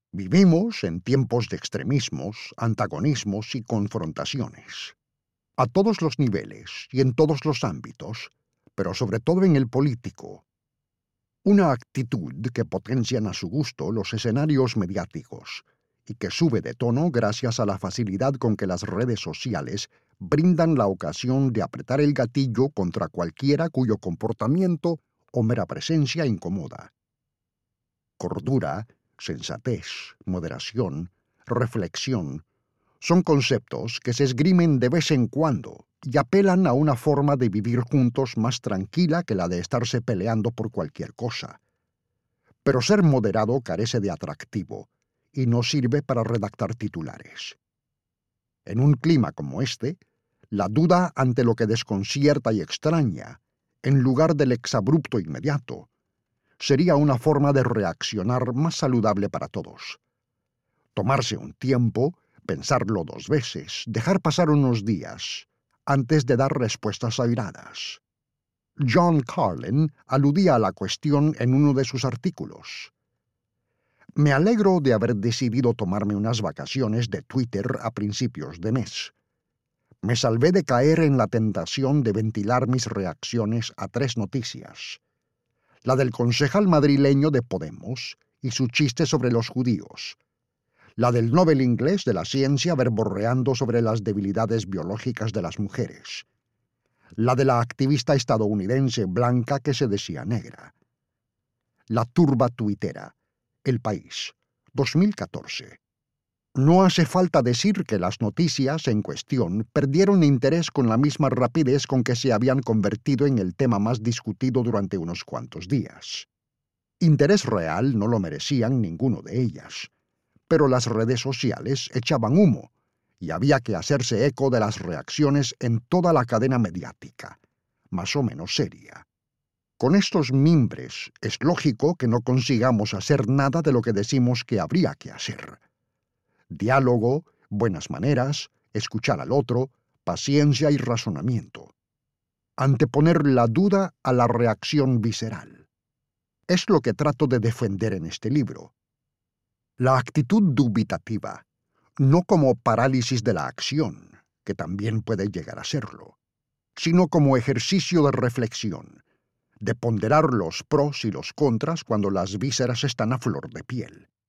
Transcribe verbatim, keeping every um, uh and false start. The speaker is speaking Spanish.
Vivimos en tiempos de extremismos, antagonismos y confrontaciones. A todos los niveles y en todos los ámbitos, pero sobre todo en el político. Una actitud que potencian a su gusto los escenarios mediáticos y que sube de tono gracias a la facilidad con que las redes sociales brindan la ocasión de apretar el gatillo contra cualquiera cuyo comportamiento o mera presencia incomoda. Cordura, sensatez, moderación, reflexión, son conceptos que se esgrimen de vez en cuando y apelan a una forma de vivir juntos más tranquila que la de estarse peleando por cualquier cosa. Pero ser moderado carece de atractivo y no sirve para redactar titulares. En un clima como este, la duda ante lo que desconcierta y extraña, en lugar del exabrupto inmediato, sería una forma de reaccionar más saludable para todos. Tomarse un tiempo, pensarlo dos veces, dejar pasar unos días, antes de dar respuestas airadas. John Carlin aludía a la cuestión en uno de sus artículos. Me alegro de haber decidido tomarme unas vacaciones de Twitter a principios de mes. Me salvé de caer en la tentación de ventilar mis reacciones a tres noticias. La del concejal madrileño de Podemos y su chiste sobre los judíos. La del Nobel inglés de la ciencia verborreando sobre las debilidades biológicas de las mujeres. La de la activista estadounidense blanca que se decía negra. La turba tuitera. El País, dos mil catorce. No hace falta decir que las noticias en cuestión perdieron interés con la misma rapidez con que se habían convertido en el tema más discutido durante unos cuantos días. Interés real no lo merecían ninguno de ellas, pero las redes sociales echaban humo y había que hacerse eco de las reacciones en toda la cadena mediática, más o menos seria. Con estos mimbres es lógico que no consigamos hacer nada de lo que decimos que habría que hacer. Diálogo, buenas maneras, escuchar al otro, paciencia y razonamiento. Anteponer la duda a la reacción visceral. Es lo que trato de defender en este libro. La actitud dubitativa, no como parálisis de la acción, que también puede llegar a serlo, sino como ejercicio de reflexión, de ponderar los pros y los contras cuando las vísceras están a flor de piel.